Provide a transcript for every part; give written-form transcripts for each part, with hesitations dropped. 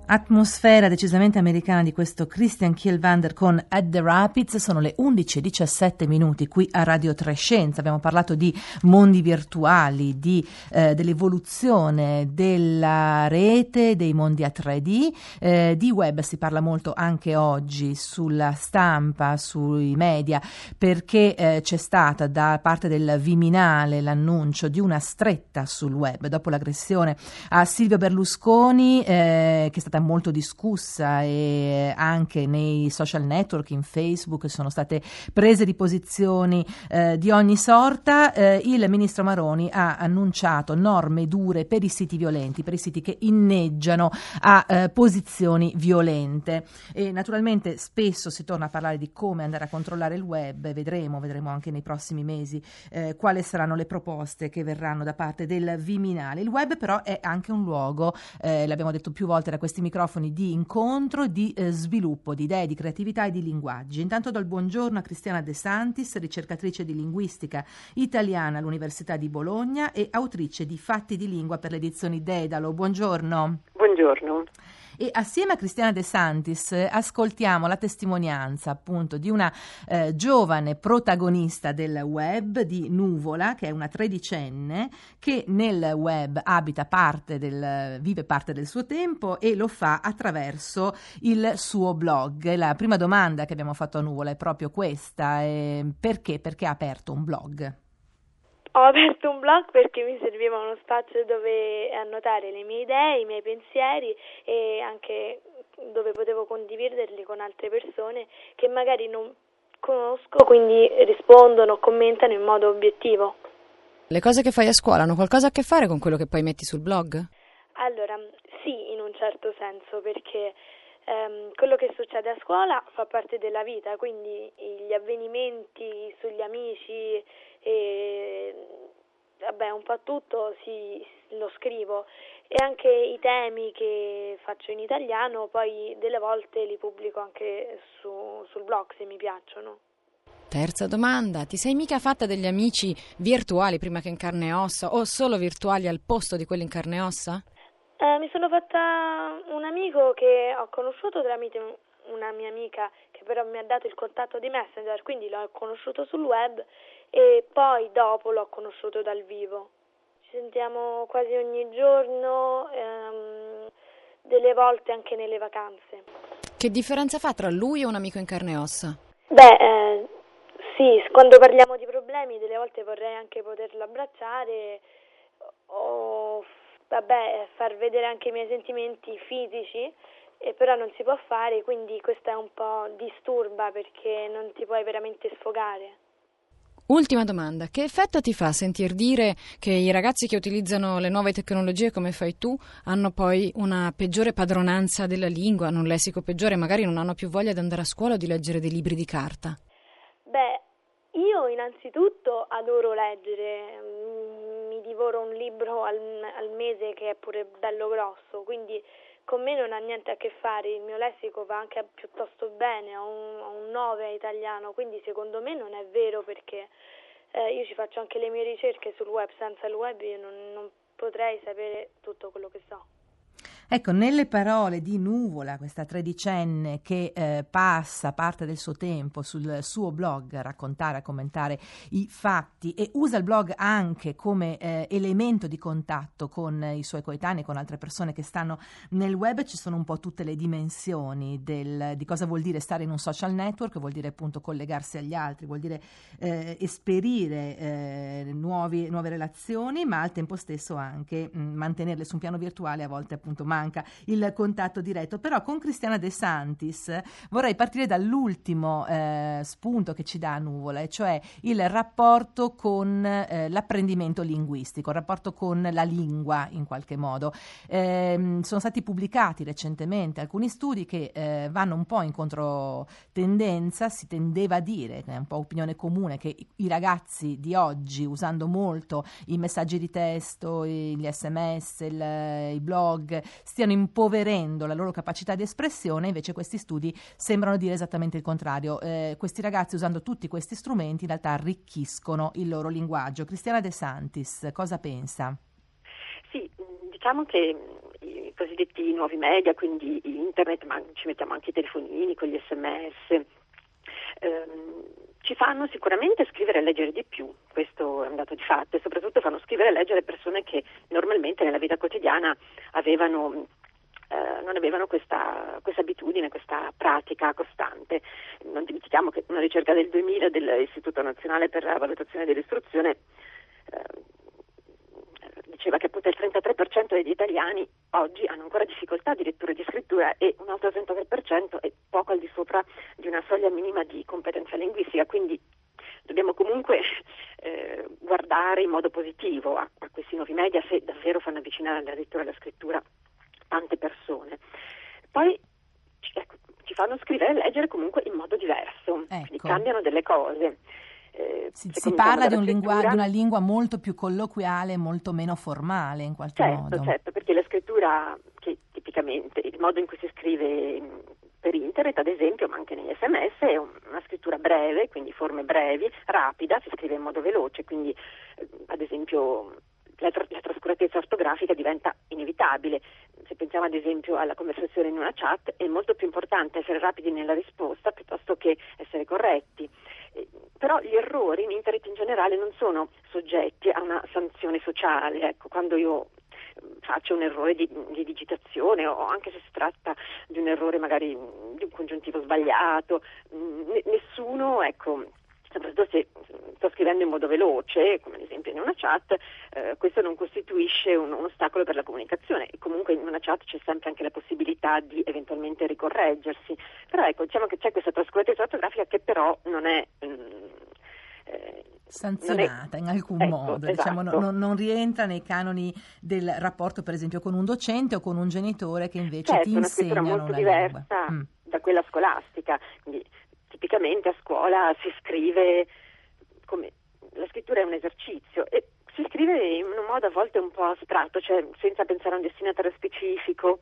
Atmosfera decisamente americana di questo Christian Kielwander con At the Rapids. Sono le 11:17 qui a Radio Trescenza. Abbiamo parlato di mondi virtuali, dell'evoluzione della rete, dei mondi a 3D, di web si parla molto anche oggi sulla stampa, sui media, perché c'è stata da parte del Viminale l'annuncio di una stretta sul web dopo l'aggressione a Silvio Berlusconi, che è stata molto discussa, e anche nei social network, in Facebook, sono state prese di posizioni di ogni sorta. Il ministro Maroni ha annunciato norme dure per i siti violenti, per i siti che inneggiano a posizioni violente, e naturalmente spesso si torna a parlare di come andare a controllare il web. Vedremo anche nei prossimi mesi quali saranno le proposte che verranno da parte del Viminale. Il web però è anche un luogo, l'abbiamo detto più volte da questi microfoni, di incontro, di sviluppo di idee, di creatività e di linguaggi. Intanto do il buongiorno a Cristiana De Santis, ricercatrice di linguistica italiana all'Università di Bologna e autrice di Fatti di lingua per le edizioni Dedalo. Buongiorno. Buongiorno. E assieme a Cristiana De Santis ascoltiamo la testimonianza appunto di una giovane protagonista del web, di Nuvola, che è una tredicenne che nel web vive parte del suo tempo e lo fa attraverso il suo blog. La prima domanda che abbiamo fatto a Nuvola è proprio questa: perché ha aperto un blog? Ho aperto un blog perché mi serviva uno spazio dove annotare le mie idee, i miei pensieri, e anche dove potevo condividerli con altre persone che magari non conosco, quindi rispondono o commentano in modo obiettivo. Le cose che fai a scuola hanno qualcosa a che fare con quello che poi metti sul blog? Allora, sì, in un certo senso, perché quello che succede a scuola fa parte della vita, quindi gli avvenimenti sugli amici e un po' tutto lo scrivo, e anche i temi che faccio in italiano poi delle volte li pubblico anche sul blog se mi piacciono. Terza domanda: ti sei mica fatta degli amici virtuali prima che in carne e ossa, o solo virtuali al posto di quelli in carne e ossa? Mi sono fatta un amico che ho conosciuto tramite una mia amica, che però mi ha dato il contatto di Messenger, quindi l'ho conosciuto sul web e poi dopo l'ho conosciuto dal vivo. Ci sentiamo quasi ogni giorno, delle volte anche nelle vacanze. Che differenza fa tra lui e un amico in carne e ossa? Sì, quando parliamo di problemi delle volte vorrei anche poterlo abbracciare o far vedere anche i miei sentimenti fisici, e però non si può fare, quindi questa è un po' disturba perché non ti puoi veramente sfogare. Ultima domanda: che effetto ti fa sentir dire che i ragazzi che utilizzano le nuove tecnologie come fai tu hanno poi una peggiore padronanza della lingua, hanno un lessico peggiore, magari non hanno più voglia di andare a scuola o di leggere dei libri di carta? Io innanzitutto adoro leggere, mi divoro un libro al mese che è pure bello grosso, quindi con me non ha niente a che fare, il mio lessico va anche piuttosto bene, ho un 9 italiano, quindi secondo me non è vero, perché io ci faccio anche le mie ricerche sul web, senza il web io non potrei sapere tutto quello che so. Ecco, nelle parole di Nuvola, questa tredicenne che passa parte del suo tempo sul suo blog a raccontare, a commentare i fatti, e usa il blog anche come elemento di contatto con i suoi coetanei, con altre persone che stanno nel web, ci sono un po' tutte le dimensioni di cosa vuol dire stare in un social network. Vuol dire appunto collegarsi agli altri, vuol dire esperire nuove relazioni, ma al tempo stesso anche mantenerle su un piano virtuale. A volte appunto manca il contatto diretto. Però con Cristiana De Santis vorrei partire dall'ultimo spunto che ci dà Nuvola, e cioè il rapporto con l'apprendimento linguistico, il rapporto con la lingua in qualche modo. Sono stati pubblicati recentemente alcuni studi che vanno un po' in controtendenza. Si tendeva a dire, è un po' opinione comune, che i ragazzi di oggi, usando molto i messaggi di testo, gli SMS, i blog, stiano impoverendo la loro capacità di espressione. Invece questi studi sembrano dire esattamente il contrario. Questi ragazzi, usando tutti questi strumenti, in realtà arricchiscono il loro linguaggio. Cristiana De Santis, cosa pensa? Sì, diciamo che i cosiddetti nuovi media, quindi internet, ma ci mettiamo anche i telefonini con gli SMS, ci fanno sicuramente scrivere e leggere di più, questo è un dato di fatto, e soprattutto fanno scrivere e leggere persone che normalmente nella vita quotidiana non avevano questa abitudine, questa pratica costante. Non dimentichiamo che una ricerca del 2000 dell'Istituto Nazionale per la Valutazione dell'Istruzione diceva che appunto il 33% degli italiani oggi hanno ancora difficoltà di lettura e di scrittura, e un altro 33% è poco al di sopra di una soglia minima di competenza linguistica, quindi dobbiamo comunque guardare in modo positivo a questi nuovi media, se davvero fanno avvicinare alla lettura e alla scrittura tante persone. Poi ci fanno scrivere e leggere comunque in modo diverso, quindi cambiano delle cose. Si parla di una lingua molto più colloquiale, molto meno formale in qualche modo. Certo, perché la scrittura, che tipicamente il modo in cui si scrive per internet, ad esempio, ma anche negli SMS, è una scrittura breve, quindi forme brevi, rapida, si scrive in modo veloce, quindi ad esempio la trascuratezza ortografica diventa inevitabile. Se pensiamo ad esempio alla conversazione in una chat, è molto più importante essere rapidi nella risposta piuttosto che essere corretti. Però gli errori in internet in generale non sono soggetti a una sanzione sociale. Ecco, quando io faccio un errore di digitazione, o anche se si tratta di un errore magari di un congiuntivo sbagliato, nessuno, soprattutto se sto scrivendo in modo veloce, come ad esempio in una chat, questo non costituisce un ostacolo per la comunicazione, e comunque in una chat c'è sempre anche la possibilità di eventualmente ricorreggersi. Però diciamo che c'è questa trascuratezza ortografica che però non è sanzionata in alcun modo, esatto. Non rientra nei canoni del rapporto, per esempio, con un docente o con un genitore che invece ti insegnano una scrittura molto una diversa lingua. da quella scolastica. Quindi tipicamente a scuola si scrive come la scrittura è un esercizio, e si scrive in un modo a volte un po' astratto, cioè senza pensare a un destinatario specifico,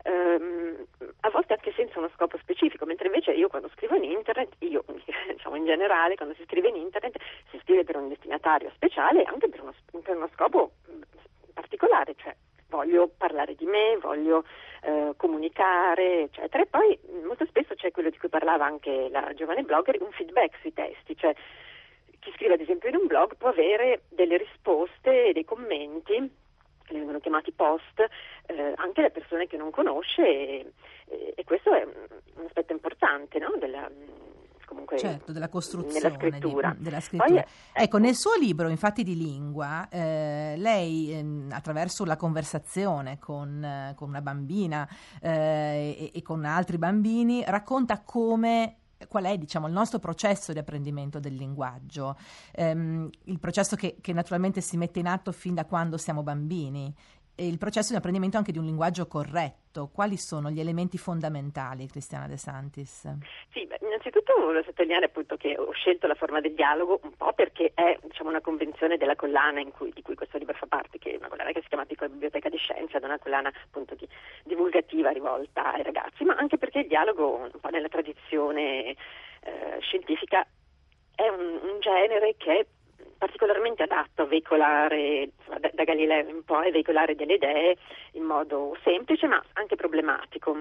a volte anche senza uno scopo specifico, mentre invece io quando scrivo in internet, diciamo in generale, quando si scrive in internet si scrive per un destinatario speciale, anche per uno scopo particolare, cioè voglio parlare di me, voglio comunicare, eccetera. E poi molto spesso c'è quello di cui parlava anche la giovane blogger, un feedback sui testi, cioè chi scrive ad esempio in un blog può avere delle risposte e dei commenti, che vengono chiamati post, anche da persone che non conosce, e questo è un aspetto importante, no? Della costruzione della scrittura. Poi, ecco, nel suo libro Infatti di lingua, lei attraverso la conversazione con una bambina e con altri bambini racconta qual è, diciamo, il nostro processo di apprendimento del linguaggio, il processo che naturalmente si mette in atto fin da quando siamo bambini, e il processo di apprendimento anche di un linguaggio corretto. Quali sono gli elementi fondamentali, Cristiana De Santis? Sì, innanzitutto voglio sottolineare appunto che ho scelto la forma del dialogo un po' perché è, diciamo, una convenzione della collana di cui questo libro fa parte, che è una collana che si chiama Piccola Biblioteca di Scienza, ed è una collana appunto divulgativa rivolta ai ragazzi, ma anche perché il dialogo, un po' nella tradizione scientifica, è un genere che è particolarmente adatto a veicolare, da Galileo in poi, a veicolare delle idee in modo semplice ma anche problematico.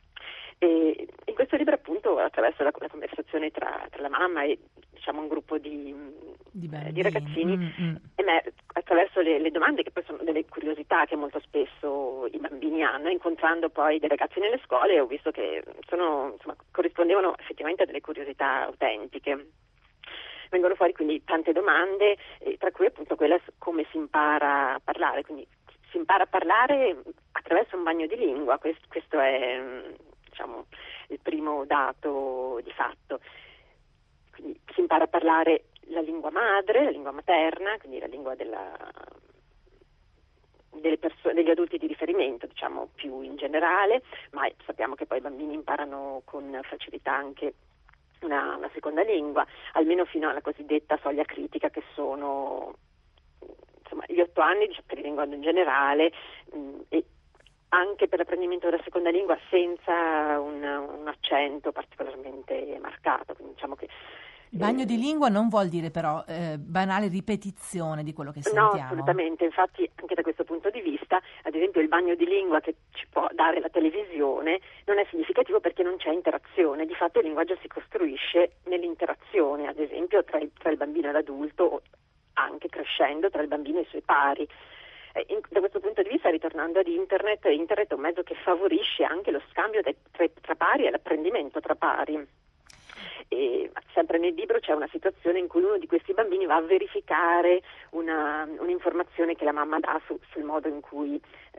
E in questo libro appunto, attraverso la conversazione tra la mamma e, diciamo, un gruppo di ragazzini, attraverso le domande, che poi sono delle curiosità che molto spesso i bambini hanno, incontrando poi dei ragazzi nelle scuole, ho visto che corrispondevano effettivamente a delle curiosità autentiche. Vengono fuori quindi tante domande, tra cui appunto quella come si impara a parlare. Quindi si impara a parlare attraverso un bagno di lingua, questo è, diciamo, il primo dato di fatto. Quindi si impara a parlare la lingua madre, la lingua materna, quindi la lingua degli adulti di riferimento, diciamo, più in generale, ma sappiamo che poi i bambini imparano con facilità anche una seconda lingua, almeno fino alla cosiddetta soglia critica, che sono, insomma, gli 8 anni per il linguaggio in generale, e anche per l'apprendimento della seconda lingua senza un accento particolarmente marcato. Quindi diciamo che Bagno di lingua non vuol dire però banale ripetizione di quello che sentiamo. No, assolutamente, infatti anche da questo punto di vista, ad esempio il bagno di lingua che ci può dare la televisione non è significativo perché non c'è interazione, di fatto il linguaggio si costruisce nell'interazione, ad esempio tra il bambino e l'adulto, o anche crescendo tra il bambino e i suoi pari. Da questo punto di vista, ritornando ad internet è un mezzo che favorisce anche lo scambio tra pari e l'apprendimento tra pari. E sempre nel libro c'è una situazione in cui uno di questi bambini va a verificare un'informazione che la mamma dà sul modo in cui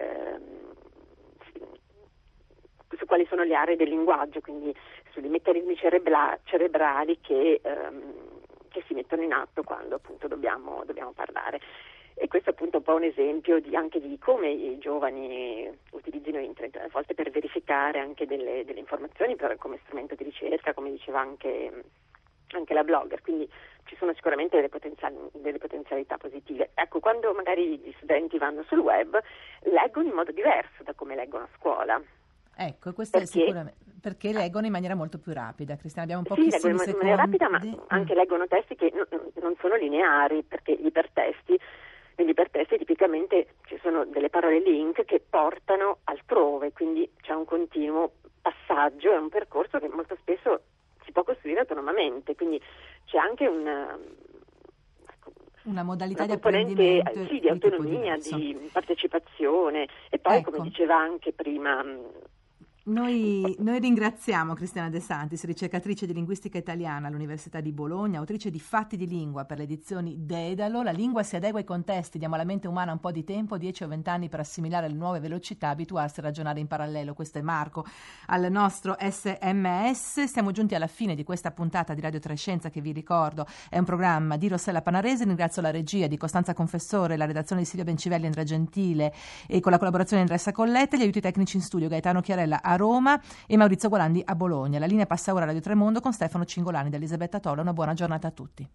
su quali sono le aree del linguaggio, quindi sui meccanismi cerebrali che si mettono in atto quando appunto dobbiamo parlare. E questo è appunto un po' un esempio anche di come i giovani utilizzino internet, a volte per verificare anche delle informazioni, come strumento di ricerca, come diceva anche la blogger, quindi ci sono sicuramente delle potenzialità positive. Ecco, quando magari gli studenti vanno sul web, leggono in modo diverso da come leggono a scuola. Ecco, questo è sicuramente perché leggono in maniera molto più rapida. Cristina, abbiamo pochissimi secondi. Sì, leggono in maniera rapida, ma anche leggono testi che non sono lineari, perché negli ipertesti tipicamente ci sono delle parole link che portano altrove, quindi c'è un continuo passaggio, è un percorso che molto spesso si può costruire autonomamente, quindi c'è anche una modalità di apprendimento, di autonomia, di partecipazione, e poi come diceva anche prima Noi ringraziamo Cristiana De Santis, ricercatrice di linguistica italiana all'Università di Bologna, autrice di Fatti di lingua per le edizioni Dedalo. La lingua si adegua ai contesti, diamo alla mente umana un po' di tempo, 10 o 20 anni per assimilare le nuove velocità, abituarsi a ragionare in parallelo. Questo è Marco al nostro SMS. Siamo giunti alla fine di questa puntata di Radio Trescenza, che vi ricordo è un programma di Rossella Panarese. Ringrazio la regia di Costanza Confessore, la redazione di Silvia Bencivelli e Andrea Gentile, e con la collaborazione di Andrea Sacollette, gli aiuti tecnici in studio Gaetano Chiarella a Roma e Maurizio Gualandi a Bologna. La linea passa ora a Radio Tremondo con Stefano Cingolani ed Elisabetta Tola. Una buona giornata a tutti.